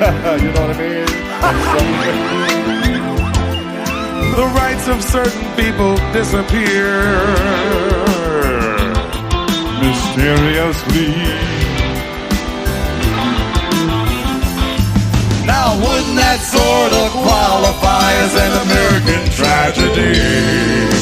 You know what I mean? The rights of certain people disappear mysteriously. Now wouldn't that sort of qualify as an American tragedy?